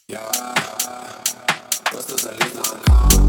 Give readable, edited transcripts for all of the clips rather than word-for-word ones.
Я просто залез на аккаунт.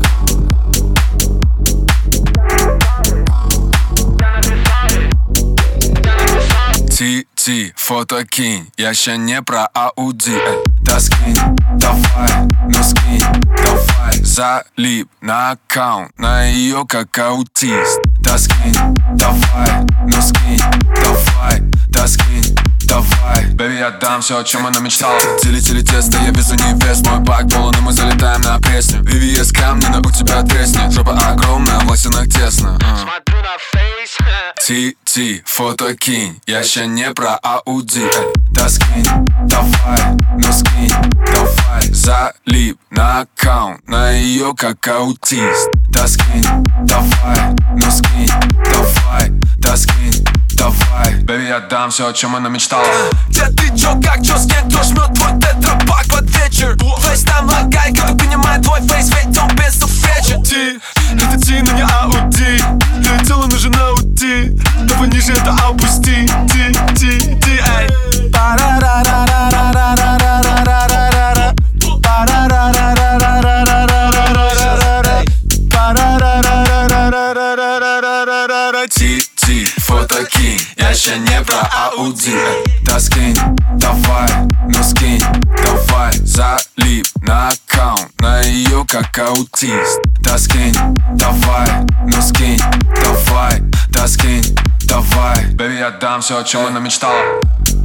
Ти, фото кинь, я ща не про Ауди. Да скинь, давай, ну скинь, давай. Залип на аккаунт, на ее как аутист. Да скинь, давай, ну скинь, давай. Да скинь, давай. Бэби, я дам все, о чем она мечтала. Теле тесто, я везу невест. Мой бак полон, и мы залетаем на пресню. VVS камни, но у тебя треснет. Жопа огромная, в лосинах тесно. Смотрю на фейс. Ти, фото кинь, я ща не про Ауди. Да скинь, давай, ну скинь, давай. Залип на аккаунт, на ее как аутист. Да скинь, давай, ну скинь, давай. Да скинь, давай. Бэби, я дам все, о чем она мечтала. Ты чё, как, чё, с кем, кто жмет твой тетрапак под вечер? Фейс там лагай, кто понимает твой фейс, ведь он без суфреча. Ти, это ти, но не Ауди. Ее тело нужен Ауди. Давай ниже это опусти. Ти, эй. Ти, фото кинь, я ща не про Ауди. Да скинь, давай, ну скинь, давай. Залип на аккаунт, на ее как аутист. Да скинь, давай, ну скинь, давай. Да скинь, давай. Бэби, я дам все, о чем она мечтала.